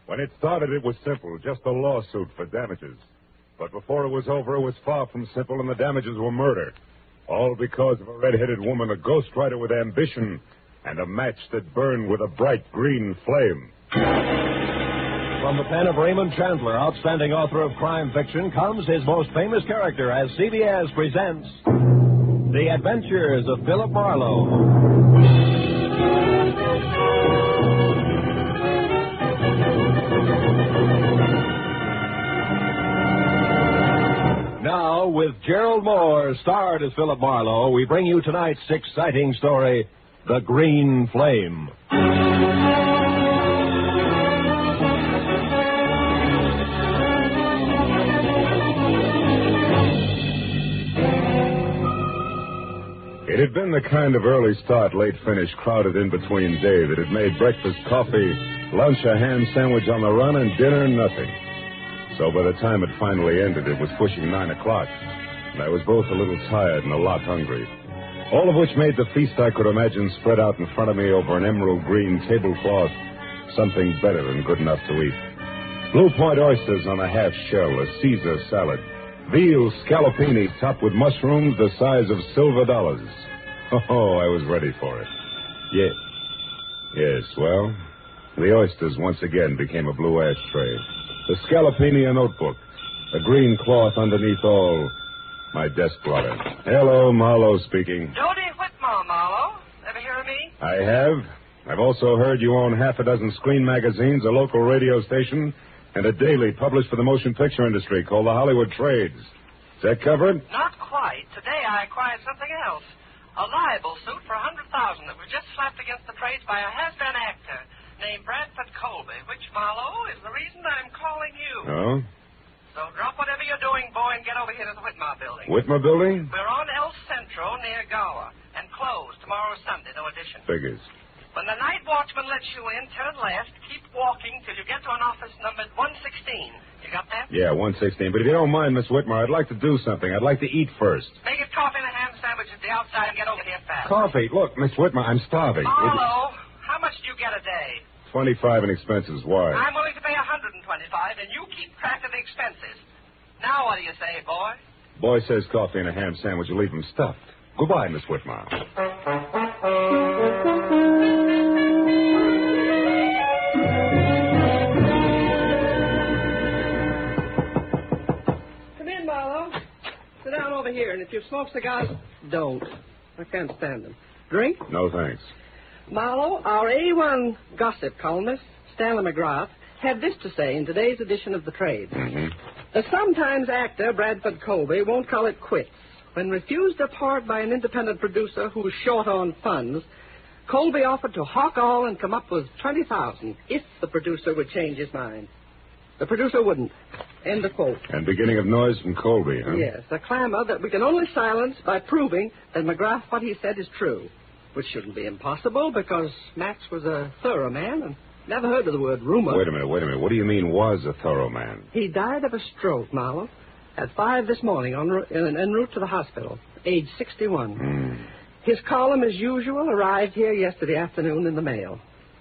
When it started, it was simple, just a lawsuit for damages. But before it was over, it was far from simple, and the damages were murder. All because of a red-headed woman, a ghostwriter with ambition, and a match that burned with a bright green flame. From the pen of Raymond Chandler, outstanding author of crime fiction, comes his most famous character as CBS presents The Adventures of Philip Marlowe. Now, with Gerald Moore, starred as Philip Marlowe, we bring you tonight's exciting story, The Green Flame. It had been the kind of early start, late finish crowded in between day that had made breakfast coffee, lunch a ham sandwich on the run, and dinner nothing. So by the time it finally ended, it was pushing 9 o'clock, and I was both a little tired and a lot hungry. All of which made the feast I could imagine spread out in front of me over an emerald green tablecloth something better than good enough to eat. Blue Point oysters on a half shell, a Caesar salad, veal scallopini topped with mushrooms the size of silver dollars. Oh, I was ready for it. Yes, well, the oysters once again became a blue ashtray. The scallopini a notebook. A green cloth underneath all. My desk blotter. Hello, Marlowe speaking. Jody Whitmore, Marlowe. Ever hear of me? I have. I've also heard you own half a dozen screen magazines, a local radio station, and a daily published for the motion picture industry called the Hollywood Trades. Is that covered? Not quite. Today I acquired something else. A libel suit for $100,000 that was just slapped against the trades by a has-been actor named Bradford Colby, which, Marlowe, is the reason I'm calling you. Oh? So drop whatever you're doing, boy, and get over here to the Whitmore building. Whitmore building? We're on El Centro near Gower, and closed tomorrow Sunday, no addition. Figures. When the night watchman lets you in, turn left, keep walking till you get to an office numbered 116. You got that? Yeah, 116. But if you don't mind, Miss Whitmore, I'd like to do something. I'd like to eat first. Make it coffee and a ham sandwich at the outside and get over here fast. Coffee? Look, Miss Whitmore, I'm starving. Marlowe, how much do you get a day? 25 in expenses. Why? I'm willing to pay 125, and you keep track of the expenses. Now what do you say, boy? Boy says coffee and a ham sandwich will leave him stuffed. Goodbye, Miss Whitmore. Come in, Marlowe. Sit down over here, and if you smoke cigars, don't. I can't stand them. Drink? No, thanks. Marlowe, our A1 gossip columnist, Stanley McGrath, had this to say in today's edition of The Trade. The sometimes actor, Bradford Colby, won't call it quits. When refused a part by an independent producer who was short on funds, Colby offered to hawk all and come up with $20,000 if the producer would change his mind. The producer wouldn't. End of quote. And beginning of noise from Colby, huh? Yes, a clamor that we can only silence by proving that McGrath, what he said, is true. Which shouldn't be impossible, because Max was a thorough man and never heard of the word rumor. Wait a minute. What do you mean was a thorough man? He died of a stroke, Marlowe, at 5 this morning en route to the hospital, age 61. His column, as usual, arrived here yesterday afternoon in the mail.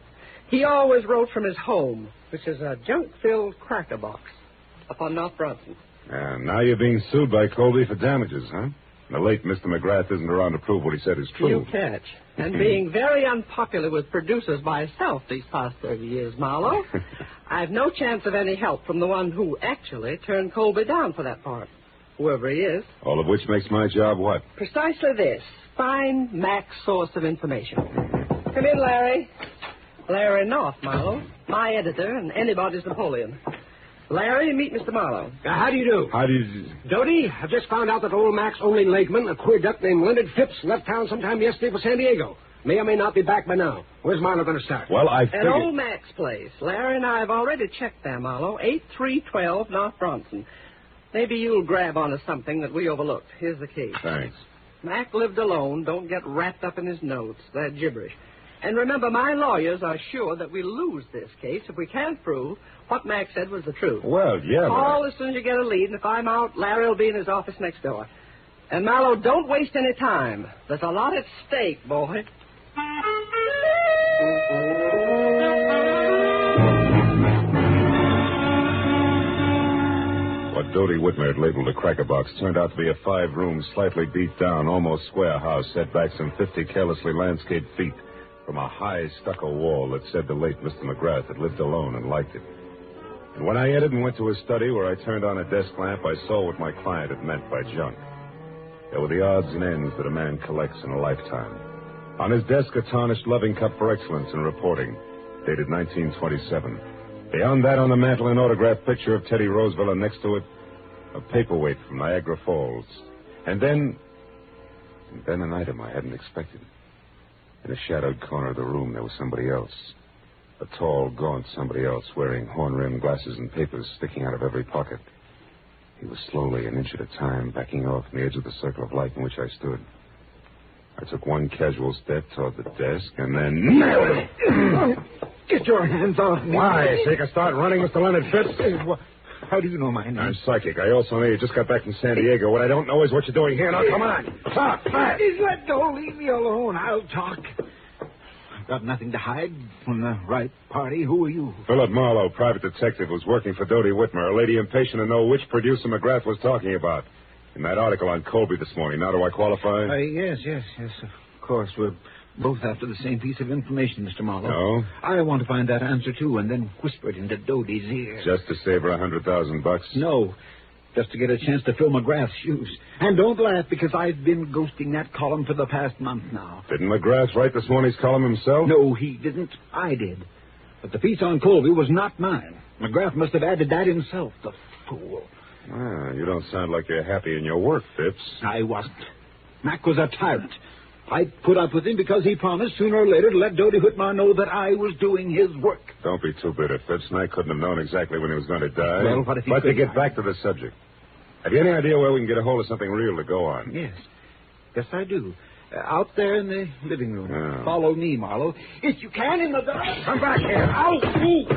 He always wrote from his home, which is a junk-filled cracker box up on North Bronson. Now you're being sued by Colby for damages, huh? The late Mr. McGrath isn't around to prove what he said is true. You catch. And being very unpopular with producers myself these past 30 years, Marlowe, I've no chance of any help from the one who actually turned Colby down for that part, whoever he is. All of which makes my job what? Precisely this. Find Mac's source of information. Come in, Larry. Larry North, Marlowe. My editor and anybody's Napoleon. Larry, meet Mr. Marlowe. How do you do? How do you... Dodie, I've just found out that old Mac's only Lakeman, a queer duck named Leonard Phipps, left town sometime yesterday for San Diego. May or may not be back by now. Where's Marlowe going to start? Well, I At figured... old Mac's place. Larry and I have already checked there, Marlowe. 8312 North Bronson. Maybe you'll grab onto something that we overlooked. Here's the key. Thanks. Mac lived alone. Don't get wrapped up in his notes. That gibberish. And remember, my lawyers are sure that we'll lose this case if we can't prove what Mac said was the truth. Well, yeah, Call as soon as you get a lead, and if I'm out, Larry will be in his office next door. And, Marlowe, don't waste any time. There's a lot at stake, boy. Dodie Whitmer had labeled a cracker box turned out to be a 5-room, slightly beat-down, almost square house set back some 50 carelessly landscaped feet from a high stucco wall that said the late Mr. McGrath had lived alone and liked it. And when I entered and went to his study where I turned on a desk lamp, I saw what my client had meant by junk. There were the odds and ends that a man collects in a lifetime. On his desk, a tarnished loving cup for excellence in reporting, dated 1927. Beyond that, on the mantel, an autographed picture of Teddy Roosevelt, and next to it, a paperweight from Niagara Falls. And then an item I hadn't expected. In a shadowed corner of the room, there was somebody else. A tall, gaunt somebody else, wearing horn-rimmed glasses and papers sticking out of every pocket. He was slowly, an inch at a time, backing off from the edge of the circle of light in which I stood. I took one casual step toward the desk, and then... nailed him! Get your hands off me. Why? So you can start running, Mr. Leonard Phipps? How do you know my name? I'm psychic. I also know you just got back from San Diego. What I don't know is what you're doing here. Now, come on. Talk, fast. Let go. Leave me alone. I'll talk. I've got nothing to hide from the right party. Who are you? Philip Marlowe, private detective, was working for Dodie Whitmer, a lady impatient to know which producer McGrath was talking about. In that article on Colby this morning. Now, do I qualify? Yes, of course. We're both after the same piece of information, Mr. Marlowe. No? I want to find that answer, too, and then whisper it into Dodie's ear. Just to save her $100,000? No, just to get a chance to fill McGrath's shoes. And don't laugh, because I've been ghosting that column for the past month now. Didn't McGrath write this morning's column himself? No, he didn't. I did. But the piece on Colby was not mine. McGrath must have added that himself, the fool. Ah, you don't sound like you're happy in your work, Phipps. I wasn't. Mac was a tyrant. I put up with him because he promised sooner or later to let Dodie Whitmer know that I was doing his work. Don't be too bitter, Phipps. And I couldn't have known exactly when he was going to die. Well, what if he But could? to get back to the subject, have you any idea where we can get a hold of something real to go on? Yes, I do. Out there in the living room. Oh. Follow me, Marlowe. If you can, in the dark. Come back here. Ow! Ooh.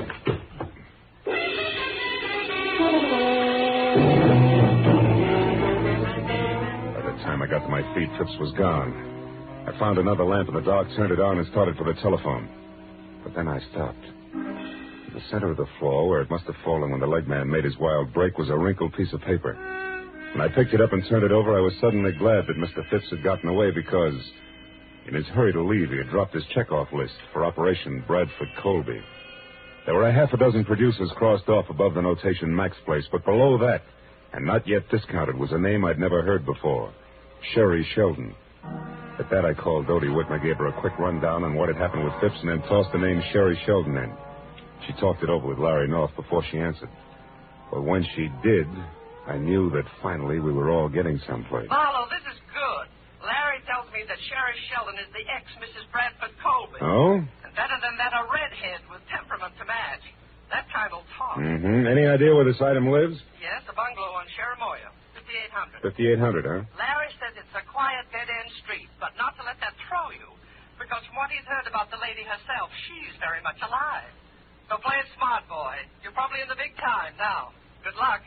By the time I got to my feet, Phipps was gone. I found another lamp in the dark, turned it on, and started for the telephone. But then I stopped. In the center of the floor, where it must have fallen when the leg man made his wild break, was a wrinkled piece of paper. When I picked it up and turned it over, I was suddenly glad that Mr. Phipps had gotten away because, in his hurry to leave, he had dropped his checkoff list for Operation Bradford Colby. There were a half a dozen producers crossed off above the notation Max Place, but below that, and not yet discounted, was a name I'd never heard before, Sherry Sheldon. At that, I called Dodie Whitmer, gave her a quick rundown on what had happened with Phipps, and then tossed the name Sherry Sheldon in. She talked it over with Larry North before she answered. But when she did, I knew that finally we were all getting someplace. Marlowe, this is good. Larry tells me that Sherry Sheldon is the ex-Mrs. Bradford Colby. Oh? And better than that, a redhead with temperament to match. That kind will talk. Mm-hmm. Any idea where this item lives? Yes, a bungalow on Cherimoya, 5800. 5800, huh? Larry says it's a quiet, dead-end street, but not to let that throw you. Because from what he's heard about the lady herself, she's very much alive. So play it smart, boy. You're probably in the big time now. Good luck.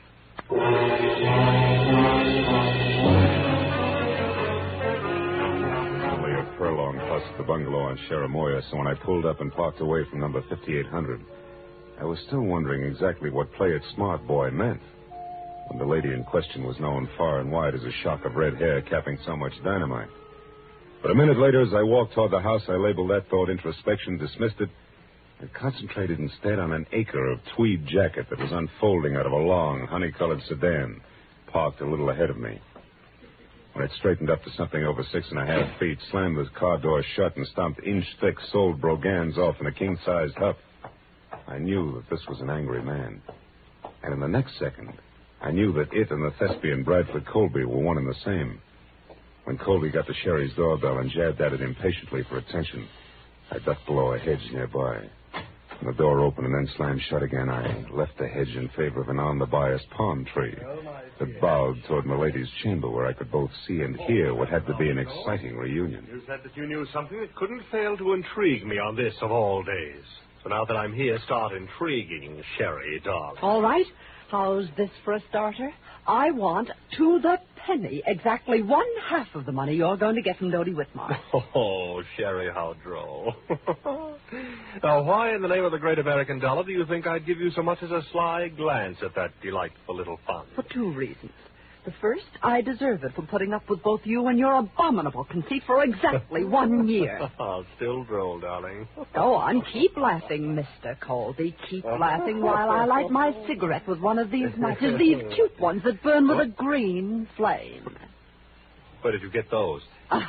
Only a furlong plus the bungalow on Cherimoya, so when I pulled up and parked away from number 5800, I was still wondering exactly what play it smart, boy meant when the lady in question was known far and wide as a shock of red hair capping so much dynamite. But a minute later, as I walked toward the house, I labeled that thought introspection, dismissed it, and concentrated instead on an acre of tweed jacket that was unfolding out of a long, honey-colored sedan parked a little ahead of me. When it straightened up to something over 6.5 feet, slammed the car door shut, and stomped inch-thick soled brogans off in a king-sized huff, I knew that this was an angry man. And in the next second, I knew that it and the thespian Bradford Colby were one and the same. When Colby got to Sherry's doorbell and jabbed at it impatiently for attention, I ducked below a hedge nearby. When the door opened and then slammed shut again, I left the hedge in favor of an on-the-bias palm tree that bowed toward Milady's chamber, where I could both see and hear what had to be an exciting reunion. You said that you knew something that couldn't fail to intrigue me on this of all days. So now that I'm here, start intriguing, Sherry, darling. All right. How's this for a starter? I want, to the penny, exactly 1/2 of the money you're going to get from Dodie Whitmer. Oh, Sherry, how droll. Now, why in the name of the great American dollar do you think I'd give you so much as a sly glance at that delightful little fund? For two reasons. The first, I deserve it for putting up with both you and your abominable conceit for exactly 1 year. Still droll, darling. Go on, keep laughing, Mr. Colby. Keep laughing while I light my cigarette with one of these matches, these cute ones that burn with a green flame. Where did you get those?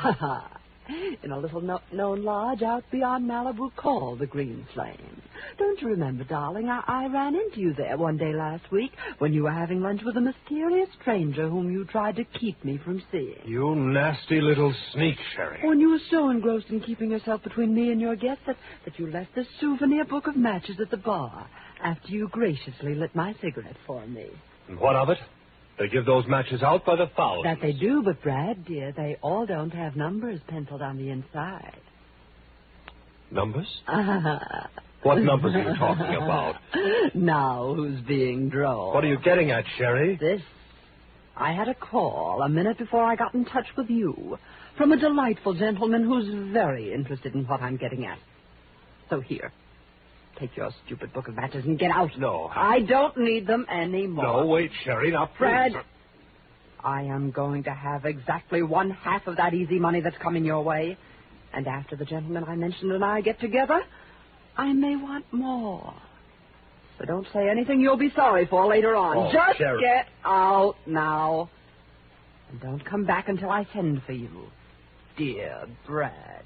In a little known lodge out beyond Malibu called the Green Flame. Don't you remember, darling, I ran into you there one day last week when you were having lunch with a mysterious stranger whom you tried to keep me from seeing. You nasty little sneak, Sherry. When you were so engrossed in keeping yourself between me and your guest that you left this souvenir book of matches at the bar after you graciously lit my cigarette for me. And what of it? They give those matches out by the thousands. That they do, but, Brad, dear, they all don't have numbers penciled on the inside. Numbers? What numbers are you talking about? Now, who's being droll? What are you getting at, Sherry? This. I had a call a minute before I got in touch with you from a delightful gentleman who's very interested in what I'm getting at. So here. Take your stupid book of matches and get out. No. I don't need them anymore. No, wait, Sherry. Now, please. Fred, I am going to have exactly 1/2 of that easy money that's coming your way. And after the gentleman I mentioned and I get together, I may want more. So don't say anything you'll be sorry for later on. Oh, Just Sherry. get out now. And don't come back until I send for you. Dear Brad.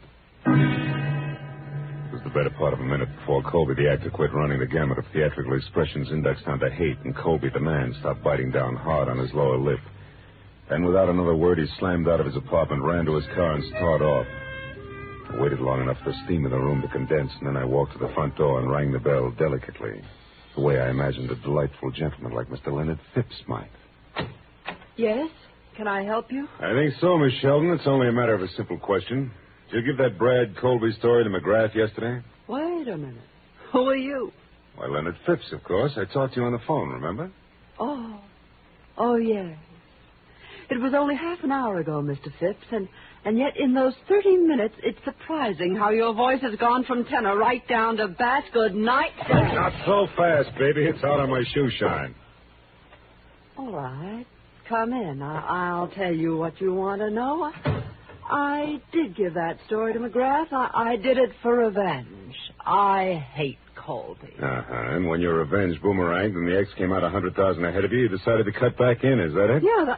It was the better part of a minute before Colby, the actor, quit running the gamut of theatrical expressions indexed onto hate, and Colby, the man, stopped biting down hard on his lower lip. Then, without another word, he slammed out of his apartment, ran to his car, and started off. I waited long enough for the steam in the room to condense, and then I walked to the front door and rang the bell delicately, the way I imagined a delightful gentleman like Mr. Leonard Phipps might. Yes? Can I help you? I think so, Miss Sheldon. It's only a matter of a simple question. Did you give that Brad Colby story to McGrath yesterday? Wait a minute. Who are you? Why, Leonard Phipps, of course. I talked to you on the phone, remember? Oh, yes. It was only half an hour ago, Mr. Phipps, and yet in those 30 minutes, it's surprising how your voice has gone from tenor right down to bass. Good night, sir. Not so fast, baby. It's out on my shoe shine. All right. Come in. I'll tell you what you want to know. I did give that story to McGrath. I did it for revenge. I hate Colby. And when your revenge boomeranged and the X came out 100,000 ahead of you, you decided to cut back in, is that it? Yeah,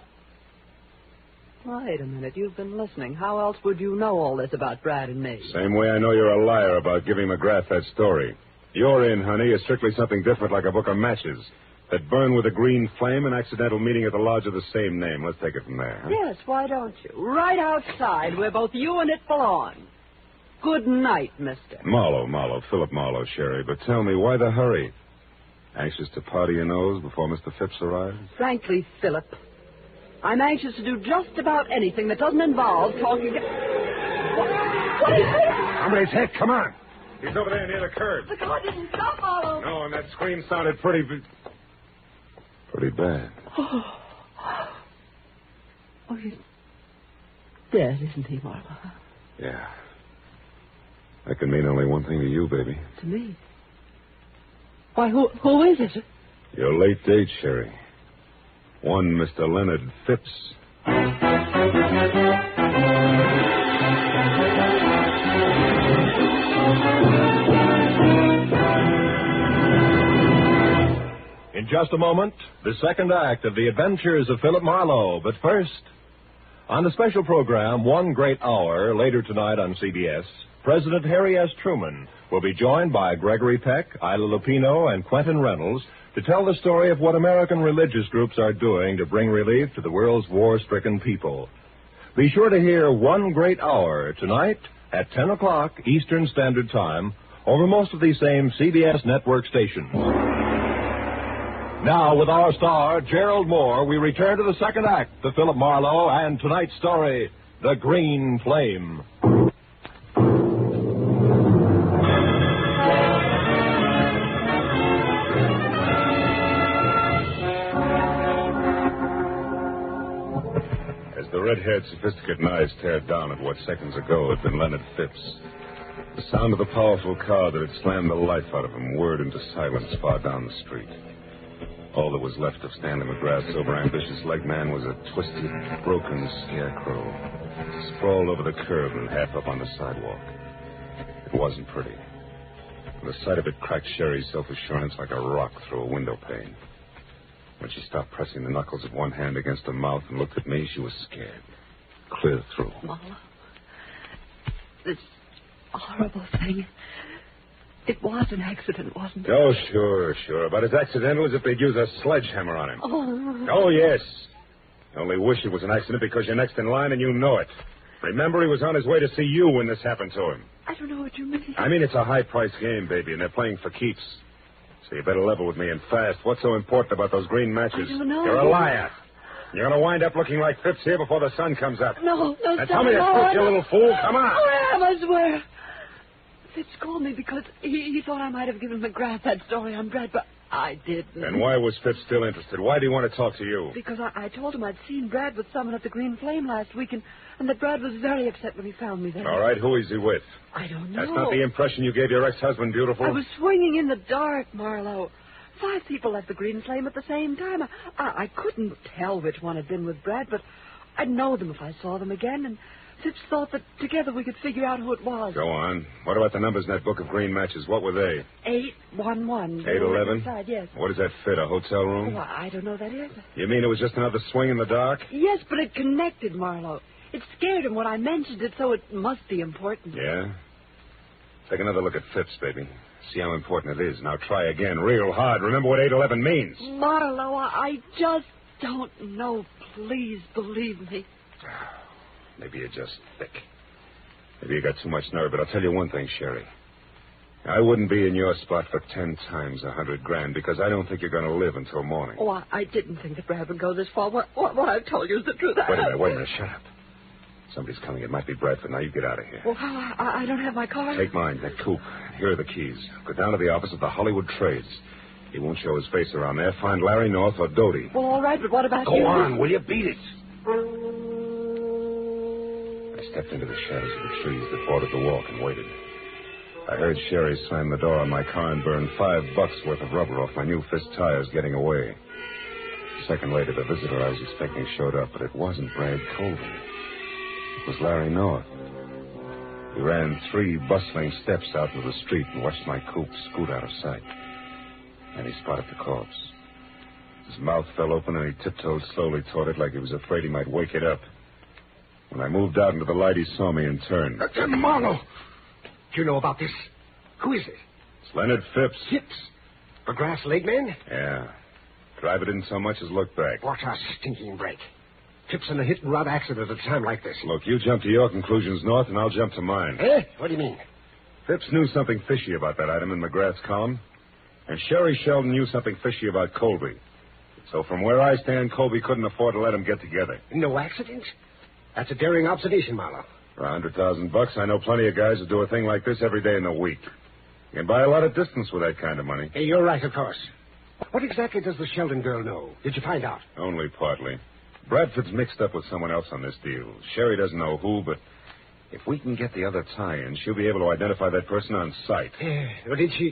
Wait a minute. You've been listening. How else would you know all this about Brad and me? Same way I know you're a liar about giving McGrath that story. Your in, honey, is strictly something different, like a book of matches that burn with a green flame, an accidental meeting at the lodge of the same name. Let's take it from there. Huh? Yes, why don't you? Right outside, where both you and it belong. Good night, mister. Marlowe, Philip Marlowe, Sherry. But tell me, why the hurry? Anxious to powder your nose before Mr. Phipps arrives? Frankly, Philip, I'm anxious to do just about anything that doesn't involve talking to... What is this? Somebody's hit. Come on. He's over there near the curb. The car didn't stop, Marlowe. No, and that scream sounded pretty bad. Oh, he's dead, isn't he, Marlowe? Yeah. That can mean only one thing to you, baby. To me? Why, who is it? Your late date, Sherry. One Mr. Leonard Phipps. In just a moment, the second act of The Adventures of Philip Marlowe. But first, on the special program, One Great Hour, later tonight on CBS, President Harry S. Truman will be joined by Gregory Peck, Ila Lupino, and Quentin Reynolds to tell the story of what American religious groups are doing to bring relief to the world's war-stricken people. Be sure to hear One Great Hour tonight at 10 o'clock Eastern Standard Time over most of these same CBS network stations. Now, with our star, Gerald Moore, we return to the second act of Philip Marlowe and tonight's story, The Green Flame. As the red-haired, sophisticated knives teared down at what seconds ago had been Leonard Phipps, The sound of the powerful car that had slammed the life out of him whirred into silence far down the street. All that was left of Stanley McGrath's over-ambitious leg man was a twisted, broken scarecrow, sprawled over the curb and half up on the sidewalk. It wasn't pretty. The sight of it cracked Sherry's self-assurance like a rock through a window pane. When she stopped pressing the knuckles of one hand against her mouth and looked at me, she was scared. Clear through. Marlowe, this horrible thing, it was an accident, wasn't it? Oh, sure. About as accidental as if they'd use a sledgehammer on him. Oh, yes. Only wish it was an accident because you're next in line and you know it. Remember, he was on his way to see you when this happened to him. I don't know what you mean. I mean, it's a high-priced game, baby, and they're playing for keeps. So you better level with me and fast. What's so important about those green matches? I don't know. You're a liar. You're going to wind up looking like Phipps here before the sun comes up. No, Now tell me the truth, you little fool. Come on. I swear. Phipps called me because he thought I might have given McGrath that story on Brad, but I didn't. And why was Phipps still interested? Why do you want to talk to you? Because I told him I'd seen Brad with someone at the Green Flame last week, and that Brad was very upset when he found me there. All right, who is he with? I don't know. That's not the impression you gave your ex-husband, beautiful. I was swinging in the dark, Marlowe. 5 people left the Green Flame at the same time. I couldn't tell which one had been with Brad, but I'd know them if I saw them again, and Phipps thought that together we could figure out who it was. Go on. What about the numbers in that book of green matches? What were they? 811. 811? Yes. What does that fit, a hotel room? Oh, I don't know what that is. You mean it was just another swing in the dark? Yes, but it connected, Marlowe. It scared him when I mentioned it, so it must be important. Yeah? Take another look at Phipps, baby. See how important it is. Now try again, real hard. Remember what 811 means. Marlowe, I just don't know. Please believe me. Maybe you're just thick. Maybe you got too much nerve, but I'll tell you one thing, Sherry. I wouldn't be in your spot for 10 times $100,000 because I don't think you're going to live until morning. Oh, I didn't think that Brad would go this far. What I've told you is the truth. Wait a minute. Shut up. Somebody's coming. It might be Bradford. Now you get out of here. Well, I don't have my car. Take mine, that coupe. Here are the keys. Go down to the office of the Hollywood Trades. He won't show his face around there. Find Larry North or Doty. Well, all right, but what about you? Go on, will you? Beat it. I stepped into the shadows of the trees that bordered the walk and waited. I heard Sherry slam the door on my car and burn $5 worth of rubber off my new fist tires getting away. A second later, the visitor I was expecting showed up, but it wasn't Brad Colby. It was Larry North. He ran 3 bustling steps out into the street and watched my coupe scoot out of sight. Then he spotted the corpse. His mouth fell open and he tiptoed slowly toward it like he was afraid he might wake it up. When I moved out into the light, he saw me and turned. Marlowe! Do you know about this? Who is it? It's Leonard Phipps. Phipps? McGrath's leg man? Yeah. Driver didn't so much as look back. What a stinking break. Phipps in a hit-and-run accident at a time like this. Look, you jump to your conclusions, North, and I'll jump to mine. Eh? What do you mean? Phipps knew something fishy about that item in McGrath's column, and Sherry Sheldon knew something fishy about Colby. So from where I stand, Colby couldn't afford to let them get together. No accident? That's a daring observation, Marlowe. For $100,000, I know plenty of guys who do a thing like this every day in the week. You can buy a lot of distance with that kind of money. Hey, you're right, of course. What exactly does the Sheldon girl know? Did you find out? Only partly. Bradford's mixed up with someone else on this deal. Sherry doesn't know who, but if we can get the other tie-in, she'll be able to identify that person on sight. Well, did she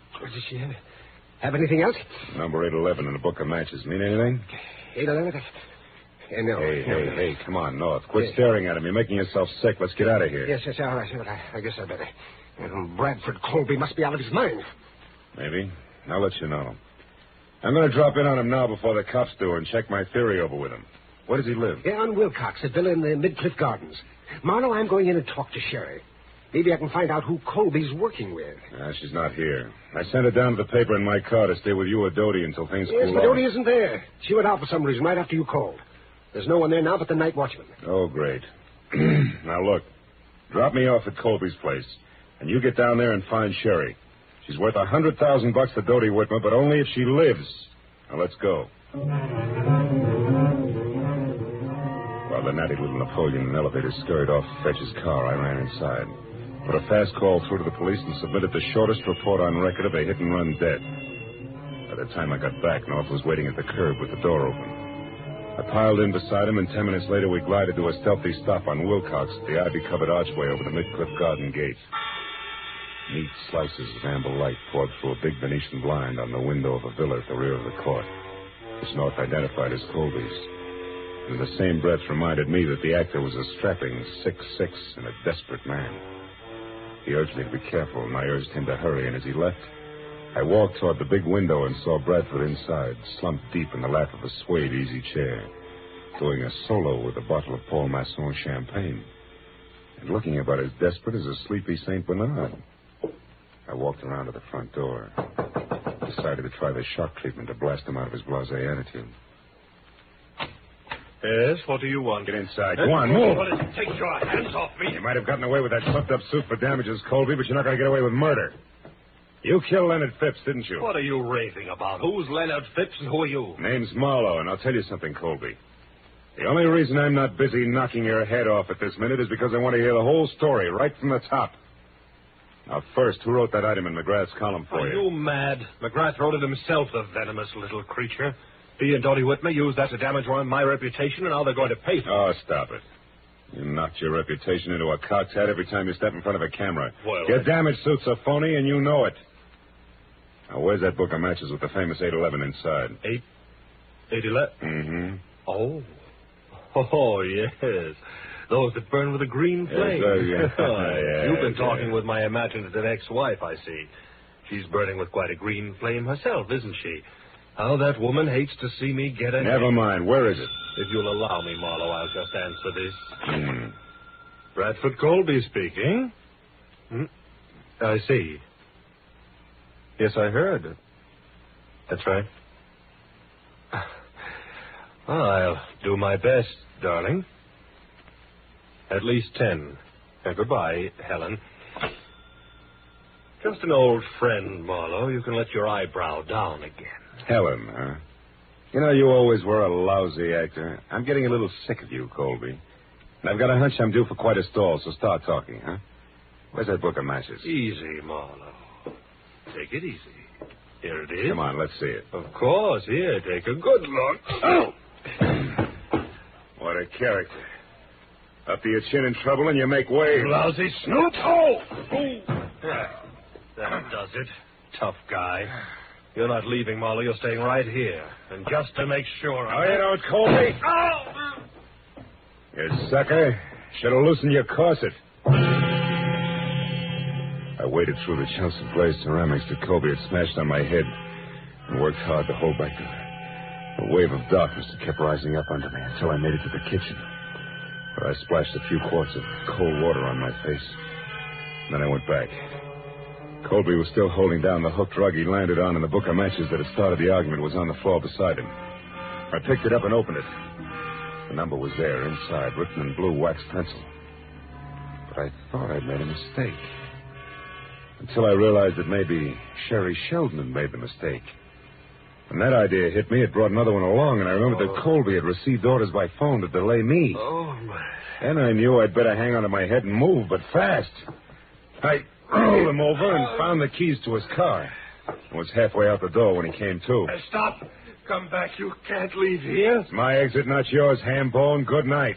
have anything else? Number 811 in the book of matches. Mean anything? 811? No. Hey, come on, North. Quit staring at him. You're making yourself sick. Let's get out of here. Yes, all right. I guess I better. Bradford Colby must be out of his mind. Maybe. I'll let you know. I'm going to drop in on him now before the cops do and check my theory over with him. Where does he live? Yeah, on Wilcox, a villa in the Midcliff Gardens. Marlowe, I'm going in and talk to Sherry. Maybe I can find out who Colby's working with. She's not here. I sent her down to the paper in my car to stay with you or Doty until things cool off. Yes, but Doty isn't there. She went out for some reason right after you called. There's no one there now but the night watchman. Oh, great. Now, look. Drop me off at Colby's place, and you get down there and find Sherry. She's worth $100,000 to Doty Whitmer, but only if she lives. Now, let's go. While the natty little Napoleon in an elevator scurried off to fetch his car, I ran inside. Put a fast call through to the police and submitted the shortest report on record of a hit-and-run death. By the time I got back, North was waiting at the curb with the door open. I piled in beside him, and 10 minutes later we glided to a stealthy stop on Wilcox at the ivy-covered archway over the Midcliff Garden gate. Neat slices of amber light poured through a big Venetian blind on the window of a villa at the rear of the court, which North identified as Colby's. And in the same breath reminded me that the actor was a strapping 6'6" and a desperate man. He urged me to be careful, and I urged him to hurry, and as he left, I walked toward the big window and saw Bradford inside, slumped deep in the lap of a suede easy chair, doing a solo with a bottle of Paul Masson champagne, and looking about as desperate as a sleepy St. Bernard. I walked around to the front door, decided to try the shock treatment to blast him out of his blasé attitude. Yes, what do you want? Get inside. Go on, move. What is it? Take your hands off me. You might have gotten away with that fucked-up suit for damages, Colby, but you're not going to get away with murder. You killed Leonard Phipps, didn't you? What are you raving about? Who's Leonard Phipps and who are you? Name's Marlowe, and I'll tell you something, Colby. The only reason I'm not busy knocking your head off at this minute is because I want to hear the whole story right from the top. Now, first, who wrote that item in McGrath's column for you? Are you mad? McGrath wrote it himself, the venomous little creature. He and Dottie Whitmer used that to damage my reputation, and now they're going to pay for it. Oh, stop it. You knocked your reputation into a cocked hat every time you step in front of a camera. Well, your damage suit's a phony, and you know it. Now, where's that book of matches with the famous 811 inside? 811? Mm-hmm. Oh, yes. Those that burn with a green flame. Yes, yeah. You've been talking with my imaginative ex-wife, I see. She's burning with quite a green flame herself, isn't she? How that woman hates to see me get ahead. Never mind. Where is it? If you'll allow me, Marlowe, I'll just answer this. Bradford Colby speaking. I see. Yes, I heard. That's right. Well, I'll do my best, darling. At least 10. And goodbye, Helen. Just an old friend, Marlowe. You can let your eyebrow down again. Helen, huh? You know, you always were a lousy actor. I'm getting a little sick of you, Colby. And I've got a hunch I'm due for quite a stall, so start talking, huh? Where's that book of matches? Easy, Marlowe. Take it easy. Here it is. Come on, let's see it. Of course. Here, take a good look. Oh! What a character. Up to your chin in trouble and you make waves. Lousy snoot. Oh! That does it. Tough guy. You're not leaving, Marlowe. You're staying right here. And just to make sure... Oh, you don't, Colby. Oh! You sucker. Should have loosened your corset. I waded through the chunks of glazed ceramics that Colby had smashed on my head and worked hard to hold back the wave of darkness that kept rising up under me until I made it to the kitchen, where I splashed a few quarts of cold water on my face. Then I went back. Colby was still holding down the hooked rug he landed on, and the book of matches that had started the argument was on the floor beside him. I picked it up and opened it. The number was there, inside, written in blue wax pencil. But I thought I'd made a mistake. Until I realized that maybe Sherry Sheldon had made the mistake. When that idea hit me, it brought another one along, and I remembered that Colby had received orders by phone to delay me. Oh, my. Then I knew I'd better hang onto my head and move, but fast. I rolled him over and found the keys to his car. I was halfway out the door when he came to. Stop. Come back. You can't leave here. It's my exit, not yours, ham-bone. Good night.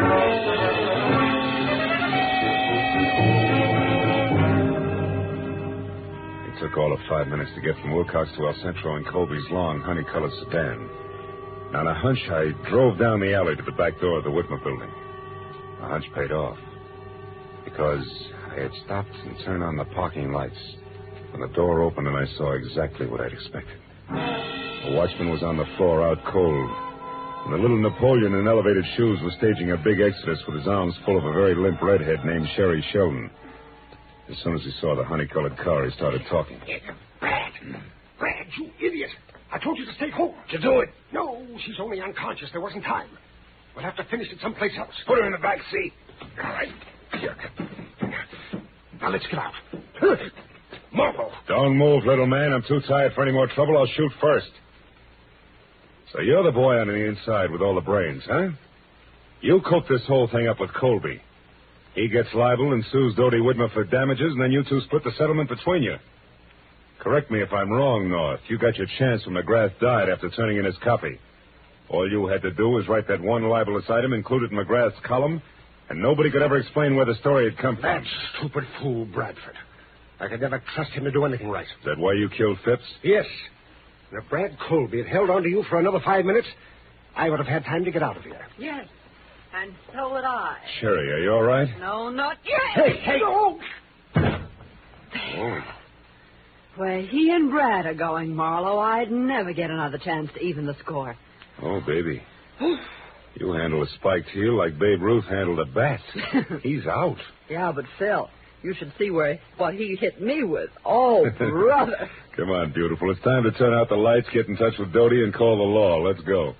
It took all of 5 minutes to get from Wilcox to El Centro in Colby's long, honey-colored sedan. On a hunch, I drove down the alley to the back door of the Whitmer building. The hunch paid off, because I had stopped and turned on the parking lights when the door opened and I saw exactly what I'd expected. The watchman was on the floor out cold, and the little Napoleon in elevated shoes was staging a big exodus with his arms full of a very limp redhead named Sherry Sheldon. As soon as he saw the honey-colored car, he started talking. Brad, you idiot. I told you to stay home. Did you do it? No, she's only unconscious. There wasn't time. We'll have to finish it someplace else. Put her in the back seat. All right. Here. Now, let's get out. Marlowe. Don't move, little man. I'm too tired for any more trouble. I'll shoot first. So you're the boy on the inside with all the brains, huh? You cooked this whole thing up with Colby. He gets liable and sues Dodie Whitmer for damages, and then you two split the settlement between you. Correct me if I'm wrong, North. You got your chance when McGrath died after turning in his copy. All you had to do was write that one libelous item included in McGrath's column, and nobody could ever explain where the story had come from. That stupid fool, Bradford. I could never trust him to do anything right. Is that why you killed Phipps? Yes. And if Brad Colby had held on to you for another 5 minutes, I would have had time to get out of here. Yes, and so would I. Sherry, are you all right? No, not yet. Hey! Oh. Oh. Where he and Brad are going, Marlowe, I'd never get another chance to even the score. Oh, baby. You handle a spiked heel like Babe Ruth handled a bat. He's out. Yeah, but Phil, you should see what he hit me with. Oh, brother. Come on, beautiful. It's time to turn out the lights, get in touch with Doty, and call the law. Let's go.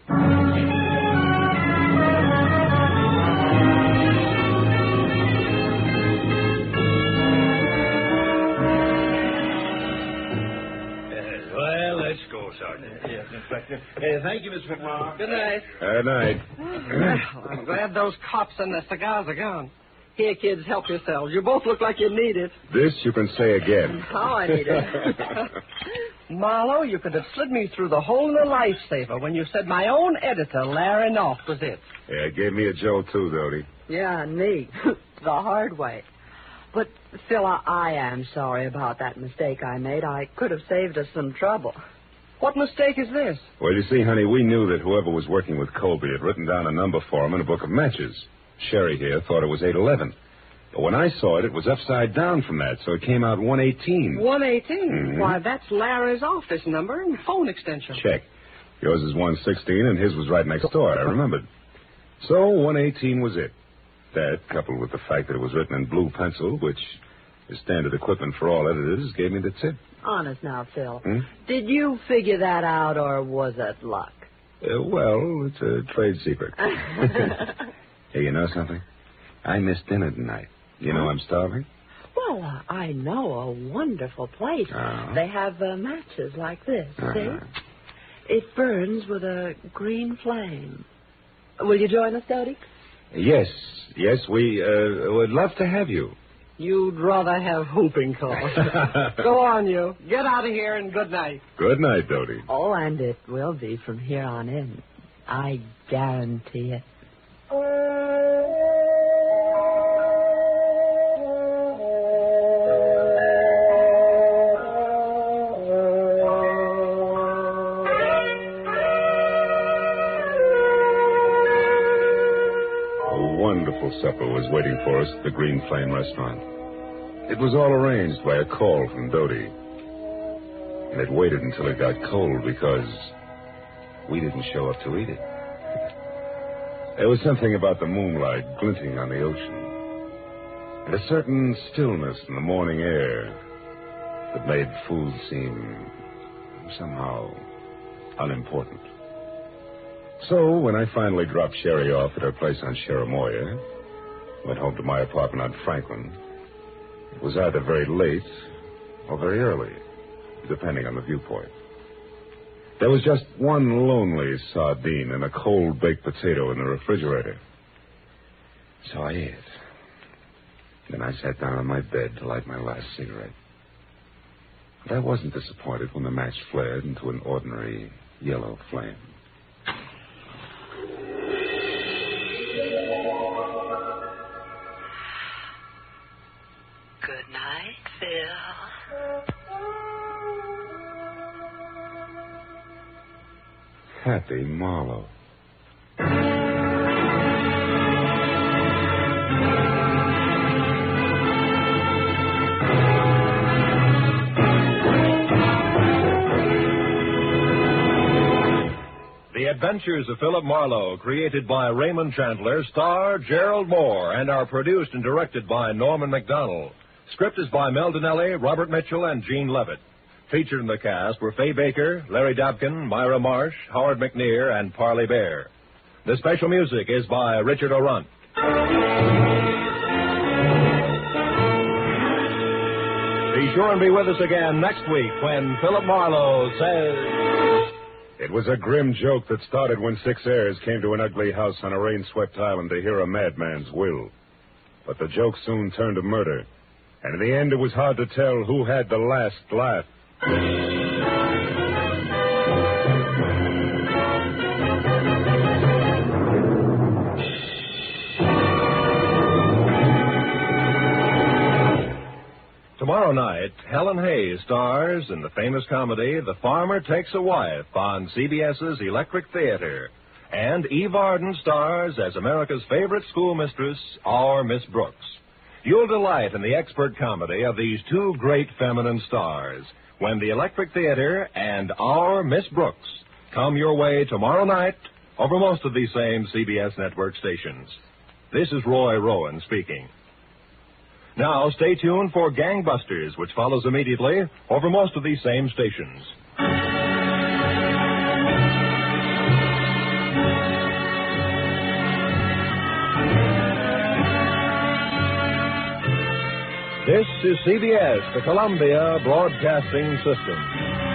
Well, let's go, Sergeant. Yes, Inspector. Thank you, Miss McMahon. Good night. Good night. Well, I'm glad those cops and the cigars are gone. Here, kids, help yourselves. You both look like you need it. This you can say again. How I need it. Marlowe, you could have slid me through the hole in the lifesaver when you said my own editor, Larry Knopf, was it. Yeah, it gave me a jolt, too, Doty. Yeah, and me. The hard way. But, Phil, I am sorry about that mistake I made. I could have saved us some trouble. What mistake is this? Well, you see, honey, we knew that whoever was working with Colby had written down a number for him in a book of matches. Sherry here thought it was 811. But when I saw it, it was upside down from that, so it came out 118. 118? Mm-hmm. Why, that's Larry's office number and phone extension. Check. Yours is 116, and his was right next door. I remembered. So 118 was it. That, coupled with the fact that it was written in blue pencil, which is standard equipment for all editors, gave me the tip. Honest now, Phil. Did you figure that out, or was it luck? Well, it's a trade secret. Hey, you know something? I missed dinner tonight. You know I'm starving? Well, I know a wonderful place. Uh-huh. They have matches like this, see? It burns with a green flame. Will you join us, Doty? Yes, we would love to have you. You'd rather have whooping calls. Go on, you. Get out of here and good night. Good night, Doty. Oh, and it will be from here on in. I guarantee it. Supper was waiting for us at the Green Flame restaurant. It was all arranged by a call from Doty. And it waited until it got cold because we didn't show up to eat it. There was something about the moonlight glinting on the ocean and a certain stillness in the morning air that made food seem somehow unimportant. So when I finally dropped Sherry off at her place on Cherimoya, went home to my apartment on Franklin, it was either very late or very early, depending on the viewpoint. There was just one lonely sardine and a cold baked potato in the refrigerator. So I ate. Then I sat down on my bed to light my last cigarette. But I wasn't disappointed when the match flared into an ordinary yellow flame. Good night, Phil. Happy Marlowe. The Adventures of Philip Marlowe, created by Raymond Chandler, star Gerald Moore, and are produced and directed by Norman McDonald. Script is by Mel Dinelli, Robert Mitchell, and Gene Levitt. Featured in the cast were Fay Baker, Larry Dobkin, Myra Marsh, Howard McNear, and Parley Bear. The special music is by Richard O'Runt. Be sure and be with us again next week when Philip Marlowe says... It was a grim joke that started when 6 heirs came to an ugly house on a rain-swept island to hear a madman's will. But the joke soon turned to murder. And in the end, it was hard to tell who had the last laugh. tomorrow night, Helen Hayes stars in the famous comedy The Farmer Takes a Wife on CBS's Electric Theater. And Eve Arden stars as America's favorite schoolmistress, our Miss Brooks. You'll delight in the expert comedy of these two great feminine stars when the Electric Theater and our Miss Brooks come your way tomorrow night over most of these same CBS network stations. This is Roy Rowan speaking. Now, stay tuned for Gangbusters, which follows immediately over most of these same stations. This is CBS, the Columbia Broadcasting System.